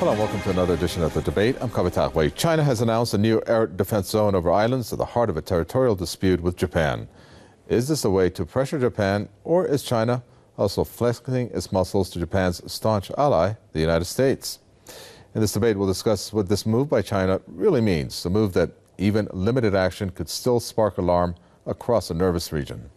Hello and welcome to another edition of The Debate. I'm Kavita Wei. China has announced a new air defense zone over islands at the heart of a territorial dispute with Japan. Is this a way to pressure Japan, or is China also flexing its muscles to Japan's staunch ally, the United States? In this debate, we'll discuss what this move by China really means, a move that even limited action could still spark alarm across a nervous region.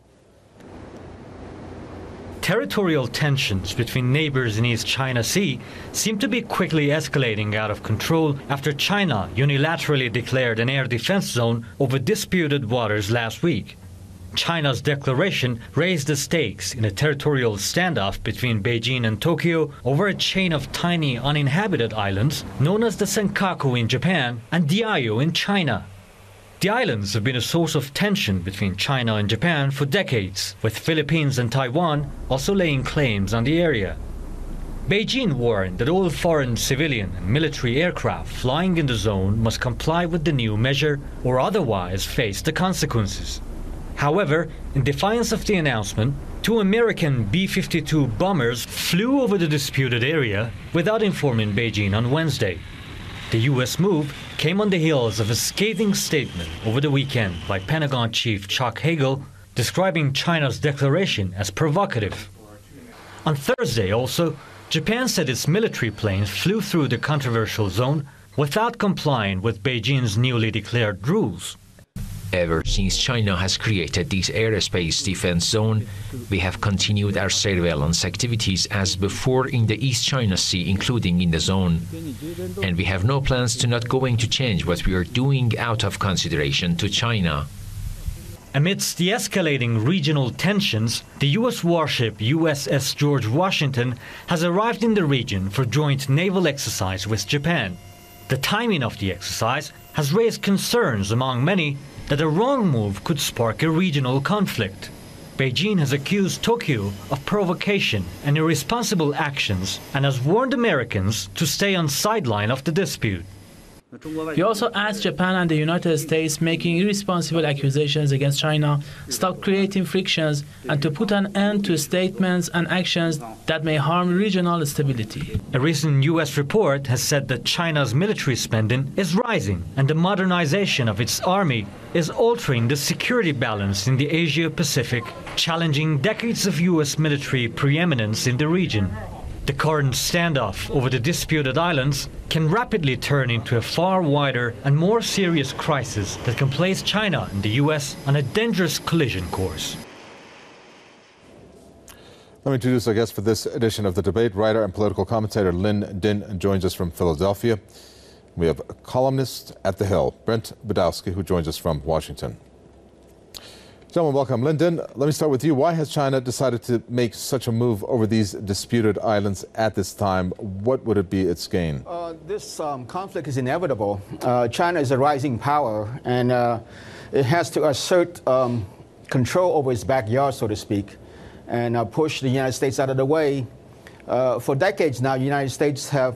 Territorial tensions between neighbors in East China Sea seem to be quickly escalating out of control after China unilaterally declared an air defense zone over disputed waters last week. China's declaration raised the stakes in a territorial standoff between Beijing and Tokyo over a chain of tiny uninhabited islands known as the Senkaku in Japan and Diaoyu in China. The islands have been a source of tension between China and Japan for decades, with Philippines and Taiwan also laying claims on the area. Beijing warned that all foreign civilian and military aircraft flying in the zone must comply with the new measure or otherwise face the consequences. However, in defiance of the announcement, 2 American B-52 bombers flew over the disputed area without informing Beijing on Wednesday. The U.S. move came on the heels of a scathing statement over the weekend by Pentagon Chief Chuck Hagel, describing China's declaration as provocative. On Thursday also, Japan said its military planes flew through the controversial zone without complying with Beijing's newly declared rules. Ever since China has created this airspace defense zone, we have continued our surveillance activities as before in the East China Sea, including in the zone. And we have no plans to not going to change what we are doing out of consideration to China. Amidst the escalating regional tensions, the U.S. warship USS George Washington has arrived in the region for joint naval exercise with Japan. The timing of the exercise has raised concerns among many that a wrong move could spark a regional conflict. Beijing has accused Tokyo of provocation and irresponsible actions and has warned Americans to stay on sideline of the dispute. He also asked Japan and the United States making irresponsible accusations against China, stop creating frictions, and to put an end to statements and actions that may harm regional stability. A recent U.S. report has said that China's military spending is rising and the modernization of its army is altering the security balance in the Asia-Pacific, challenging decades of U.S. military preeminence in the region. The current standoff over the disputed islands can rapidly turn into a far wider and more serious crisis that can place China and the U.S. on a dangerous collision course. Let me introduce our guest for this edition of The Debate. Writer and political commentator Lynn Din joins us from Philadelphia. We have a columnist at The Hill, Brent Badowski, who joins us from Washington. Gentlemen, welcome. Lynn Din, let me start with you. Why has China decided to make such a move over these disputed islands at this time? What would it be its gain? This conflict is inevitable. China is a rising power, and it has to assert control over its backyard, so to speak, and push the United States out of the way. For decades now, the United States have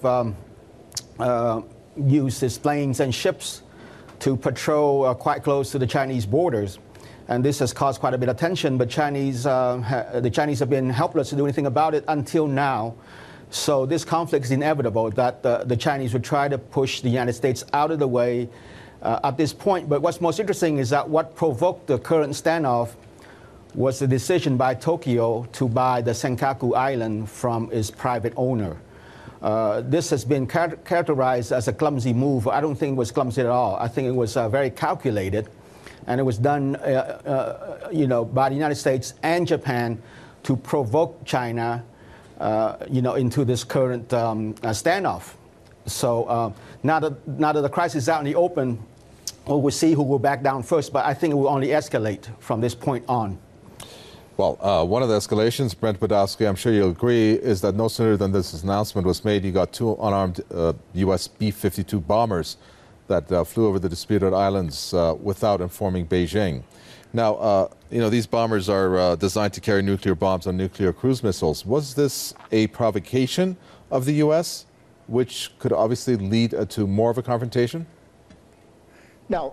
used its planes and ships to patrol quite close to the Chinese borders. And this has caused quite a bit of tension, but the Chinese have been helpless to do anything about it until now. So this conflict is inevitable, that the Chinese would try to push the United States out of the way at this point. But what's most interesting is that what provoked the current standoff was the decision by Tokyo to buy the Senkaku Island from its private owner. This has been characterized as a clumsy move. I don't think it was clumsy at all. I think it was very calculated. And it was done, by the United States and Japan to provoke China, into this current standoff. So now that the crisis is out in the open, we'll see who will back down first. But I think it will only escalate from this point on. Well, one of the escalations, Brent Badowski, I'm sure you'll agree, is that no sooner than this announcement was made, you got 2 unarmed U.S. B-52 bombers that flew over the disputed islands without informing Beijing. Now, these bombers are designed to carry nuclear bombs and nuclear cruise missiles. Was this a provocation of the U.S., which could obviously lead to more of a confrontation? No,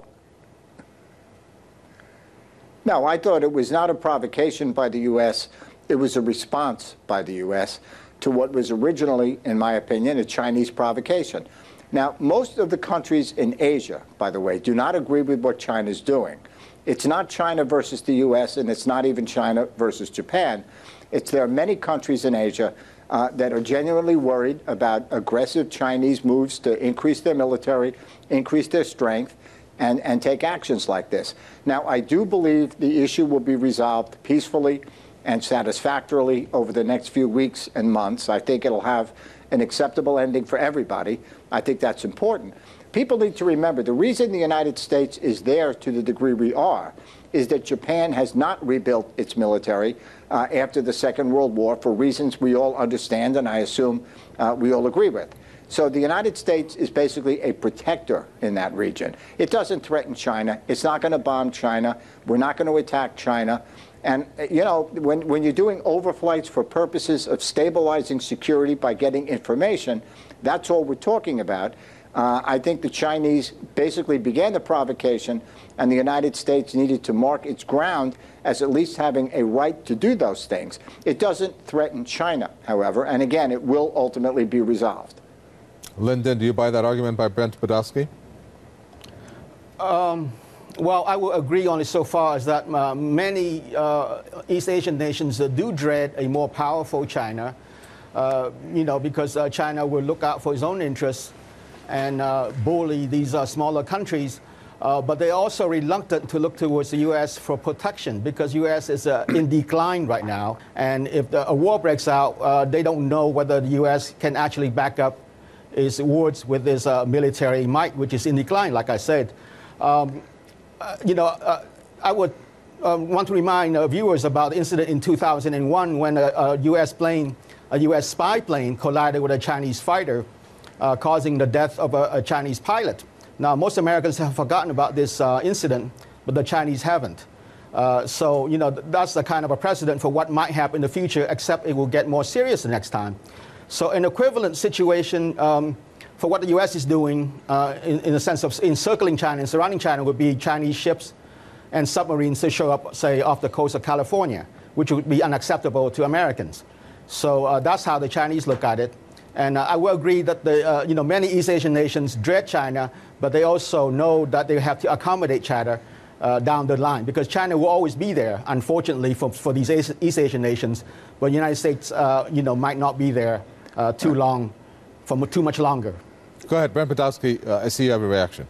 I thought it was not a provocation by the U.S. It was a response by the U.S. to what was originally, in my opinion, a Chinese provocation. Now, most of the countries in Asia, by the way, do not agree with what China's doing. It's not China versus the U.S., and it's not even China versus Japan. There are many countries in Asia that are genuinely worried about aggressive Chinese moves to increase their military, increase their strength, and take actions like this. Now, I do believe the issue will be resolved peacefully and satisfactorily over the next few weeks and months. I think it'll have an acceptable ending for everybody. I think that's important. People need to remember the reason the United States is there to the degree we are is that Japan has not rebuilt its military after the Second World War for reasons we all understand and I assume we all agree with. So the United States is basically a protector in that region. It doesn't threaten China. It's not going to bomb China. We're not going to attack China. And, you know, when you're doing overflights for purposes of stabilizing security by getting information, that's all we're talking about. I think the Chinese basically began the provocation, and the United States needed to mark its ground as at least having a right to do those things. It doesn't threaten China, however, and again, it will ultimately be resolved. Lyndon, do you buy that argument by Brent Podolsky? Well, I will agree on it so far as that many East Asian nations do dread a more powerful China, you know, because China will look out for its own interests and bully these smaller countries. But they're also reluctant to look towards the U.S. for protection because U.S. is in decline right now. And if a war breaks out, they don't know whether the U.S. can actually back up its words with its military might, which is in decline, like I said. You know, I would want to remind viewers about the incident in 2001 when a U.S. spy plane collided with a Chinese fighter, causing the death of a Chinese pilot. Now, most Americans have forgotten about this incident, but the Chinese haven't. So, you know, that's the kind of a precedent for what might happen in the future, except it will get more serious the next time. So an equivalent situation for what the U.S. is doing in the sense of encircling China and surrounding China would be Chinese ships and submarines to show up, say, off the coast of California, which would be unacceptable to Americans. So that's how the Chinese look at it. And I will agree that you know, many East Asian nations dread China, but they also know that they have to accommodate China down the line, because China will always be there, unfortunately, for these East Asian nations. But the United States, you know, might not be there too long, for too much longer. Go ahead, Brent Podolsky. I see you have a reaction.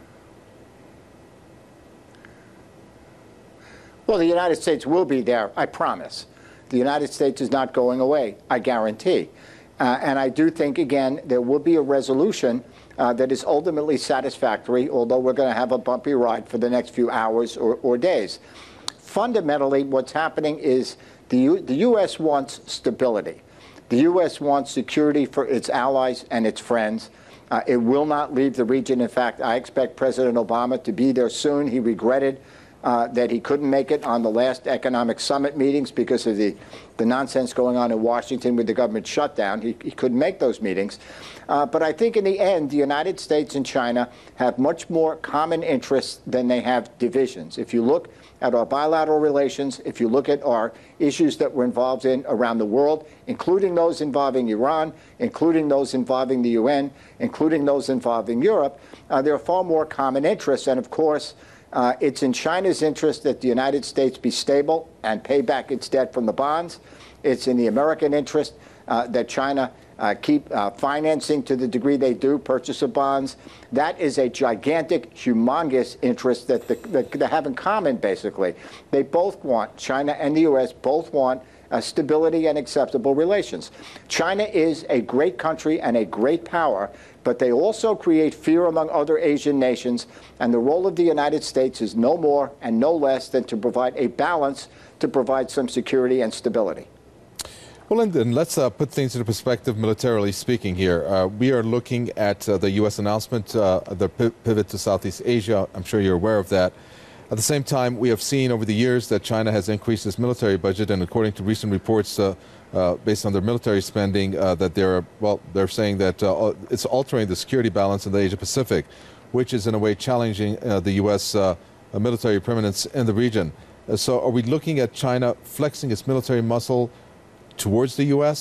Well, the United States will be there, I promise. The United States is not going away, I guarantee. And I do think, again, there will be a resolution that is ultimately satisfactory, although we're going to have a bumpy ride for the next few hours or days. Fundamentally, what's happening is the U.S. wants stability. The U.S. wants security for its allies and its friends. It will not leave the region. In fact, I expect President Obama to be there soon. He regretted that he couldn't make it on the last economic summit meetings because of the nonsense going on in Washington with the government shutdown. He couldn't make those meetings. But I think in the end, the United States and China have much more common interests than they have divisions. If you look at our bilateral relations, if you look at our issues that we're involved in around the world, including those involving Iran, including those involving the UN, including those involving Europe, there are far more common interests. And of course, it's in China's interest that the United States be stable and pay back its debt from the bonds. It's in the American interest that China keep financing to the degree they do, purchase of bonds. That is a gigantic, humongous interest that they have in common, basically. They both want, China and the U.S. both want stability and acceptable relations. China is a great country and a great power, but they also create fear among other Asian nations, and the role of the United States is no more and no less than to provide a balance, to provide some security and stability. Well, Lyndon, let's put things into perspective militarily speaking here. We are looking at the U.S. announcement, the pivot to Southeast Asia. I'm sure you're aware of that. At the same time, we have seen over the years that China has increased its military budget, and according to recent reports based on their military spending, that they're saying that it's altering the security balance in the Asia-Pacific, which is in a way challenging the U.S. Military permanence in the region. So are we looking at China flexing its military muscle towards the U.S.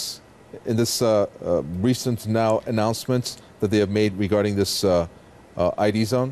in this recent now announcement that they have made regarding this ID zone?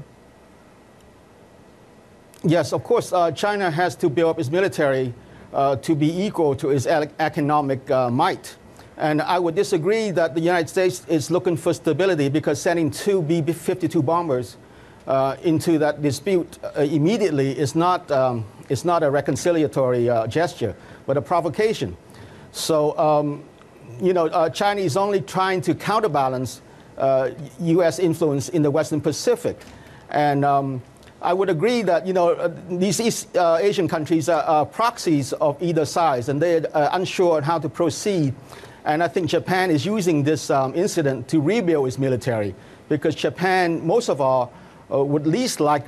Yes, of course, China has to build up its military to be equal to its economic might. And I would disagree that the United States is looking for stability, because sending 2 B-52 bombers into that dispute immediately is not a reconciliatory gesture, but a provocation. So, China is only trying to counterbalance U.S. influence in the Western Pacific. And I would agree that, these East Asian countries are proxies of either side, and they're unsure on how to proceed. And I think Japan is using this incident to rebuild its military, because Japan, most of all, would least like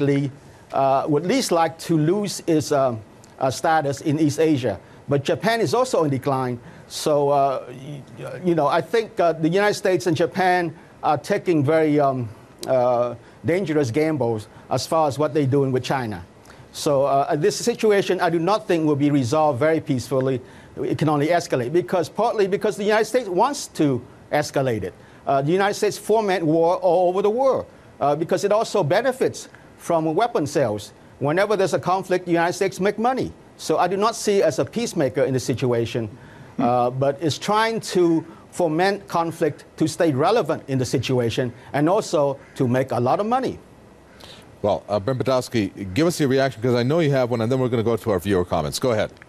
to lose its status in East Asia. But Japan is also in decline. So, I think the United States and Japan are taking very dangerous gambles as far as what they're doing with China. So this situation, I do not think will be resolved very peacefully. It can only escalate, partly because the United States wants to escalate it. The United States foment war all over the world because it also benefits from weapon sales. Whenever there's a conflict, the United States make money. So I do not see it as a peacemaker in this situation, but it's trying to foment conflict to stay relevant in the situation and also to make a lot of money. Well, Brent Badowski, give us your reaction, because I know you have one, and then we're going to go to our viewer comments. Go ahead.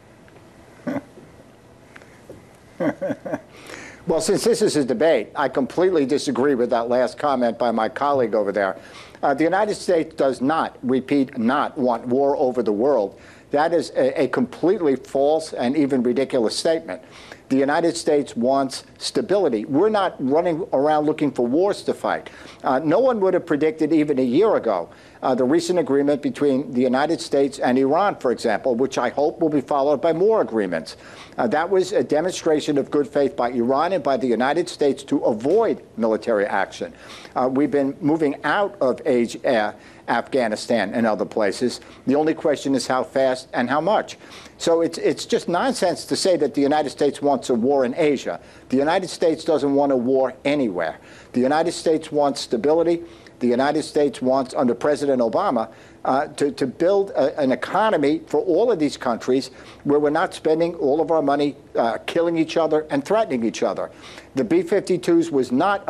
Well, since this is a debate, I completely disagree with that last comment by my colleague over there. The United States does not, repeat, not want war over the world. That is a completely false and even ridiculous statement. The United States wants stability. We're not running around looking for wars to fight. No one would have predicted even a year ago the recent agreement between the United States and Iran, for example, which I hope will be followed by more agreements. That was a demonstration of good faith by Iran and by the United States to avoid military action. We've been moving out of Afghanistan and other places. The only question is how fast and how much. So it's just nonsense to say that the United States wants a war in Asia. The United States doesn't want a war anywhere. The United States wants stability. The United States wants, under President Obama, to build an economy for all of these countries where we're not spending all of our money killing each other and threatening each other. The B-52s was not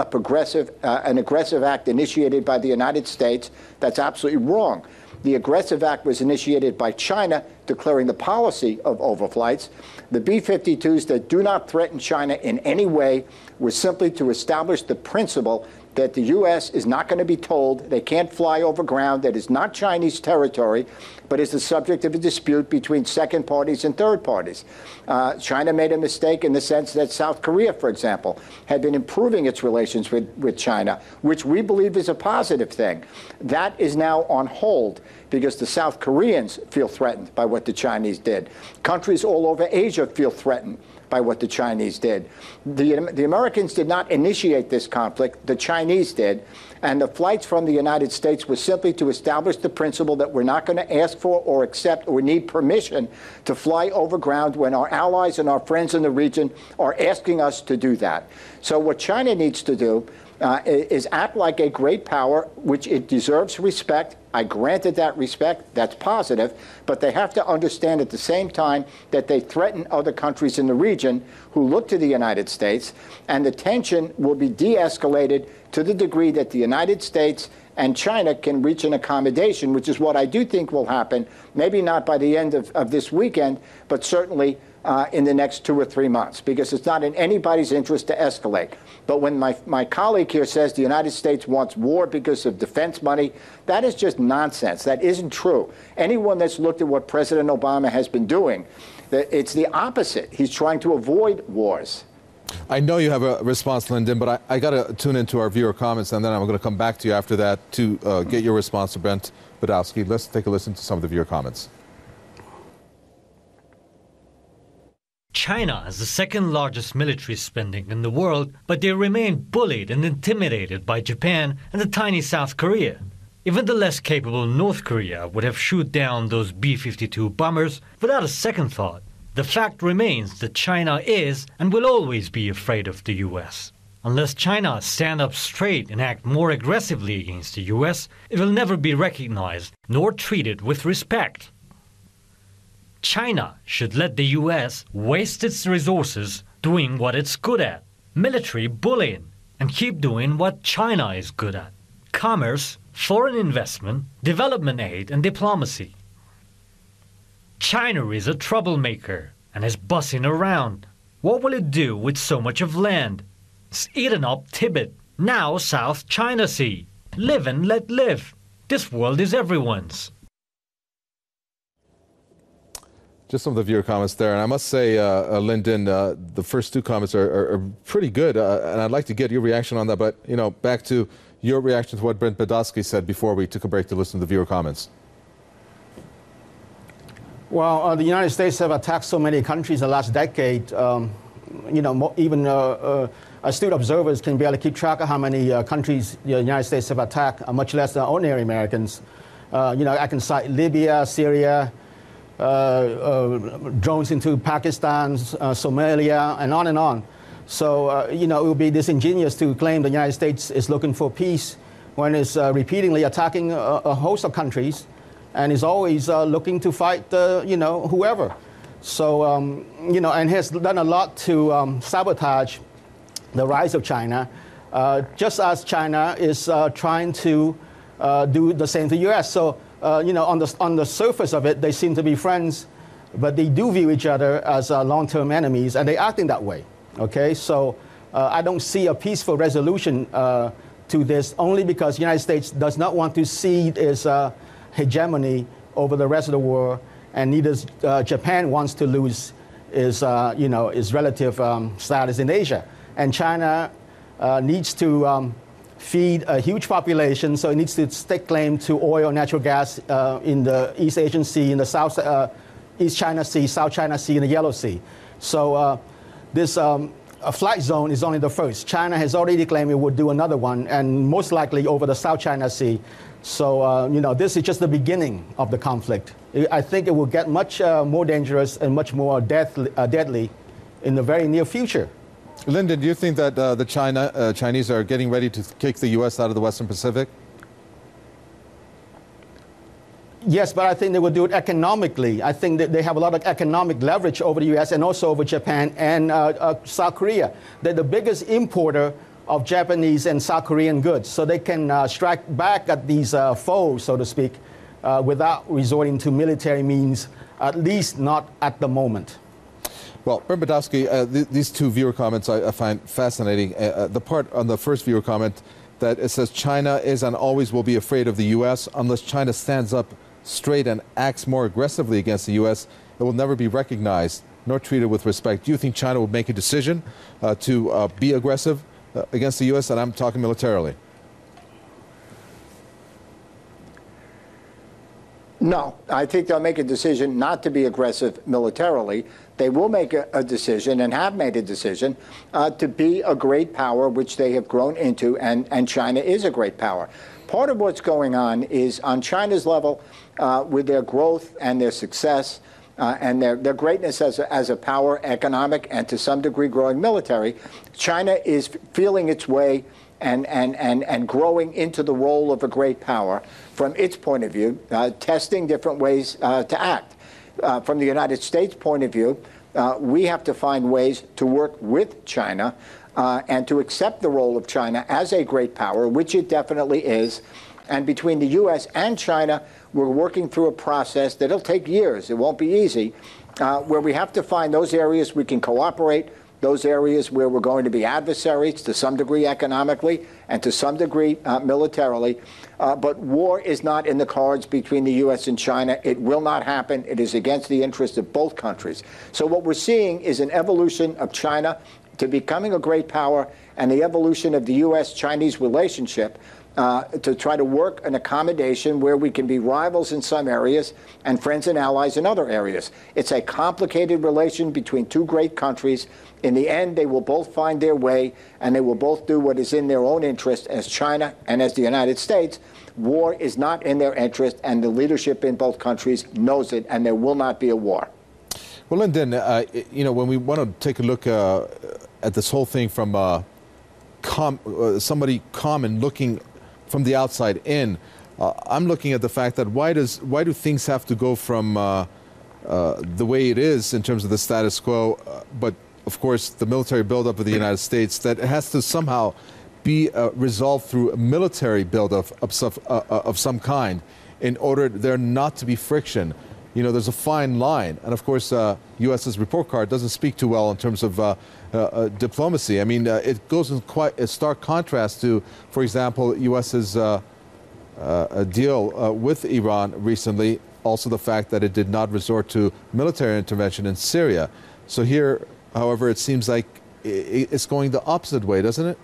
an aggressive act initiated by the United States. That's absolutely wrong. The aggressive act was initiated by China, declaring the policy of overflights. The B-52s that do not threaten China in any way were simply to establish the principle that the U.S. is not going to be told they can't fly over ground that is not Chinese territory, but is the subject of a dispute between second parties and third parties. China made a mistake in the sense that South Korea, for example, had been improving its relations with China, which we believe is a positive thing. That is now on hold because the South Koreans feel threatened by what the Chinese did. Countries all over Asia feel threatened by what the Chinese did. The Americans did not initiate this conflict. The Chinese did. And the flights from the United States was simply to establish the principle that we're not going to ask for or accept or need permission to fly over ground when our allies and our friends in the region are asking us to do that. So what China needs to do is act like a great power, which it deserves respect. I granted that respect. That's positive. But they have to understand at the same time that they threaten other countries in the region who look to the United States, and the tension will be de-escalated to the degree that the United States and China can reach an accommodation, which is what I do think will happen, maybe not by the end of this weekend, but certainly in the next 2 or 3 months, because it's not in anybody's interest to escalate. But when my colleague here says the United States wants war because of defense money, that is just nonsense. That isn't true. Anyone that's looked at what President Obama has been doing, it's the opposite. He's trying to avoid wars. I know you have a response, Lyndon, but I got to tune into our viewer comments, and then I'm going to come back to you after that to get your response to Brent Badowski. Let's take a listen to some of the viewer comments. China has the second largest military spending in the world, but they remain bullied and intimidated by Japan and the tiny South Korea. Even the less capable North Korea would have shot down those B-52 bombers without a second thought. the fact remains that China is and will always be afraid of the US. Unless China stand up straight and act more aggressively against the US, it will never be recognized nor treated with respect. China should let the US waste its resources doing what it's good at, military bullying, and keep doing what China is good at, commerce, foreign investment, development aid, and diplomacy. China is a troublemaker and is bussing around. What will it do with so much of land? It's eaten up Tibet, now South China Sea. Live and let live. This world is everyone's. Just some of the viewer comments there. And I must say, Lyndon, the first two comments are pretty good. And I'd like to get your reaction on that. But, you know, back to your reaction to what Brent Badowski said before we took a break to listen to the viewer comments. Well, the United States have attacked so many countries in the last decade. You know, even astute observers can barely keep track of how many countries the United States have attacked, much less the ordinary Americans. You know, I can cite Libya, Syria, drones into Pakistan, Somalia, and on and on. So, you know, it would be disingenuous to claim the United States is looking for peace when it's repeatedly attacking a host of countries and is always looking to fight, you know, whoever. So, you know, and has done a lot to sabotage the rise of China, just as China is trying to do the same to the U.S. So, you know, on the surface of it, they seem to be friends, but they do view each other as long-term enemies, and they're acting that way. Okay, so I don't see a peaceful resolution to this, only because the United States does not want to cede its hegemony over the rest of the world, and neither Japan wants to lose its, you know, its relative status in Asia. And China needs to feed a huge population, so it needs to stake claim to oil and natural gas in the East Asian Sea, in the South East China Sea, South China Sea, and the Yellow Sea. So this a flight zone is only the first. China has already claimed it would do another one, and most likely over the South China Sea. So, you know, this is just the beginning of the conflict. I think it will get much more dangerous and much more deadly in the very near future. Lyndon, do you think that the Chinese are getting ready to kick the U.S. out of the Western Pacific? Yes, but I think they will do it economically. I think that they have a lot of economic leverage over the U.S. and also over Japan and South Korea. They're the biggest importer of Japanese and South Korean goods. So they can strike back at these foes, so to speak, without resorting to military means, at least not at the moment. Well, Brent Badowski, these two viewer comments I find fascinating. The part on the first viewer comment that it says China is and always will be afraid of the U.S. unless China stands up straight and acts more aggressively against the U.S., it will never be recognized nor treated with respect. Do you think China will make a decision to be aggressive against the U.S., and I'm talking militarily? No, I think they'll make a decision not to be aggressive militarily. They will make a decision and have made a decision to be a great power, which they have grown into, and China is a great power. Part of what's going on is on China's level, with their growth and their success and their greatness as a power, economic, and to some degree growing military, China is feeling its way and growing into the role of a great power from its point of view, testing different ways to act. From the United States point of view, we have to find ways to work with China and to accept the role of China as a great power, which it definitely is. And between the U.S. and China, we're working through a process that'll take years. It won't be easy, where we have to find those areas we can cooperate, those areas where we're going to be adversaries to some degree economically and to some degree militarily. But war is not in the cards between the U.S. and China. It will not happen. It is against the interests of both countries. So what we're seeing is an evolution of China to becoming a great power and the evolution of the U.S.-Chinese relationship to try to work an accommodation where we can be rivals in some areas and friends and allies in other areas. It's a complicated relation between two great countries. In the end, they will both find their way, and they will both do what is in their own interest as China and as the United States. War is not in their interest, and the leadership in both countries knows it, and there will not be a war. Well, Lyndon, when we want to take a look at this whole thing from somebody common looking from the outside in, I'm looking at the fact that why do things have to go from the way it is in terms of the status quo, but of course the military buildup of the United States, that it has to somehow be resolved through a military buildup of some kind in order there not to be friction. There's a fine line, and of course U.S.'s report card doesn't speak too well in terms of diplomacy. I mean, it goes in quite a stark contrast to, for example, U.S.'s a deal with Iran recently, also the fact that it did not resort to military intervention in Syria. So here, however, it seems like it's going the opposite way, doesn't it?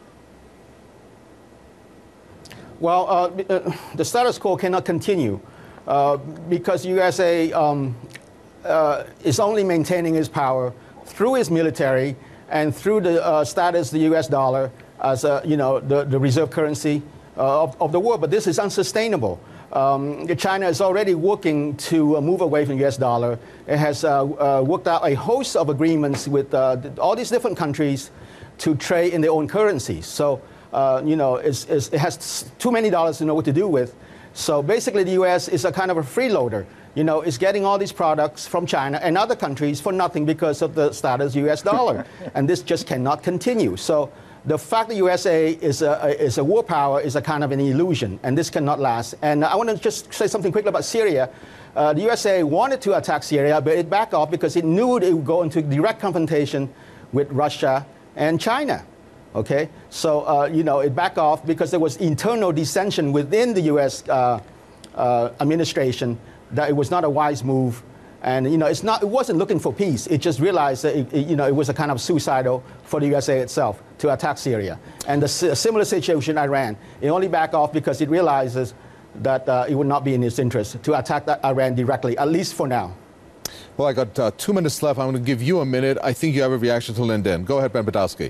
Well, the status quo cannot continue because USA is only maintaining its power through its military and through the status of the U.S. dollar as the reserve currency of the world. But this is unsustainable. China is already working to move away from the U.S. dollar. It has worked out a host of agreements with all these different countries to trade in their own currencies. So, it has too many dollars to know what to do with. So basically, the U.S. is a kind of a freeloader. It's getting all these products from China and other countries for nothing because of the status U.S. dollar. And this just cannot continue. So the fact that USA is a war power is a kind of an illusion, and this cannot last. And I want to just say something quickly about Syria. The USA wanted to attack Syria, but it backed off because it knew it would go into direct confrontation with Russia and China. Okay, so it backed off because there was internal dissension within the U.S. Administration that it was not a wise move. And it wasn't looking for peace. It just realized that it was a kind of suicidal for the USA itself to attack Syria. And the similar situation in Iran, it only backed off because it realizes that it would not be in its interest to attack Iran directly, at least for now. Well, I got 2 minutes left. I'm going to give you a minute. I think you have a reaction to Lyndon. Go ahead, Ben Badowski.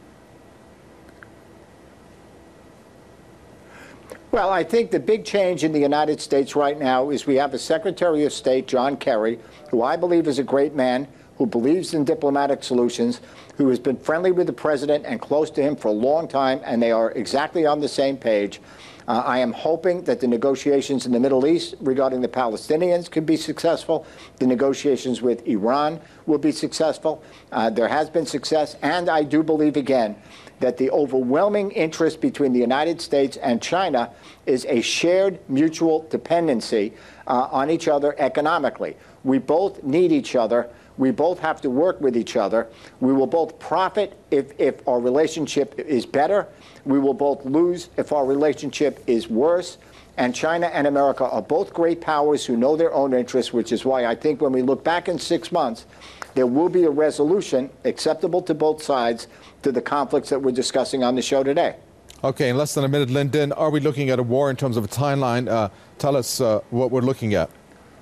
Well, I think the big change in the United States right now is we have a Secretary of State, John Kerry, who I believe is a great man, who believes in diplomatic solutions, who has been friendly with the president and close to him for a long time, and they are exactly on the same page. I am hoping that the negotiations in the Middle East regarding the Palestinians could be successful. The negotiations with Iran will be successful. There has been success, and I do believe, again, that the overwhelming interest between the United States and China is a shared mutual dependency on each other economically. We both need each other. We both have to work with each other. We will both profit if our relationship is better. We will both lose if our relationship is worse. And China and America are both great powers who know their own interests, which is why I think when we look back in 6 months, there will be a resolution acceptable to both sides to the conflicts that we're discussing on the show today. Okay, in less than a minute, Lyndon, are we looking at a war in terms of a timeline? Tell us what we're looking at.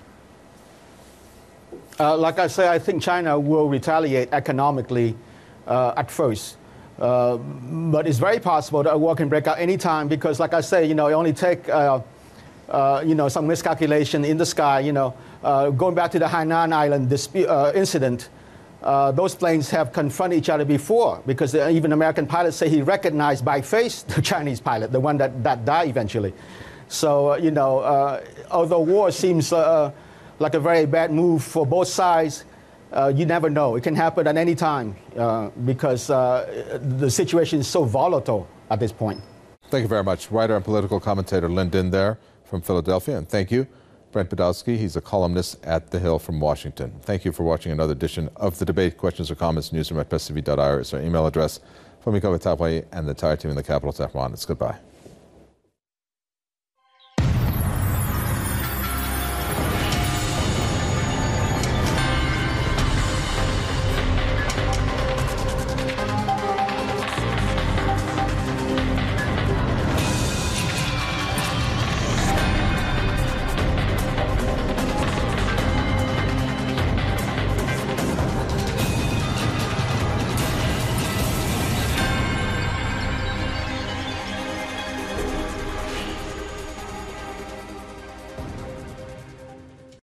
Like I say, I think China will retaliate economically at first. But it's very possible that a war can break out any time because, like I say, it only take some miscalculation in the sky. Going back to the Hainan Island incident, those planes have confronted each other before because even American pilots say he recognized by face the Chinese pilot, the one that died eventually. So, although war seems like a very bad move for both sides, you never know. It can happen at any time because the situation is so volatile at this point. Thank you very much. Writer and political commentator Lyndon there from Philadelphia. And thank you, Brent Badowski. He's a columnist at The Hill from Washington. Thank you for watching another edition of The Debate. Questions or comments, newsroom@presstv.ir is our email address. For Miko Vitapwai and the entire team in the capital, Tehran, it's goodbye.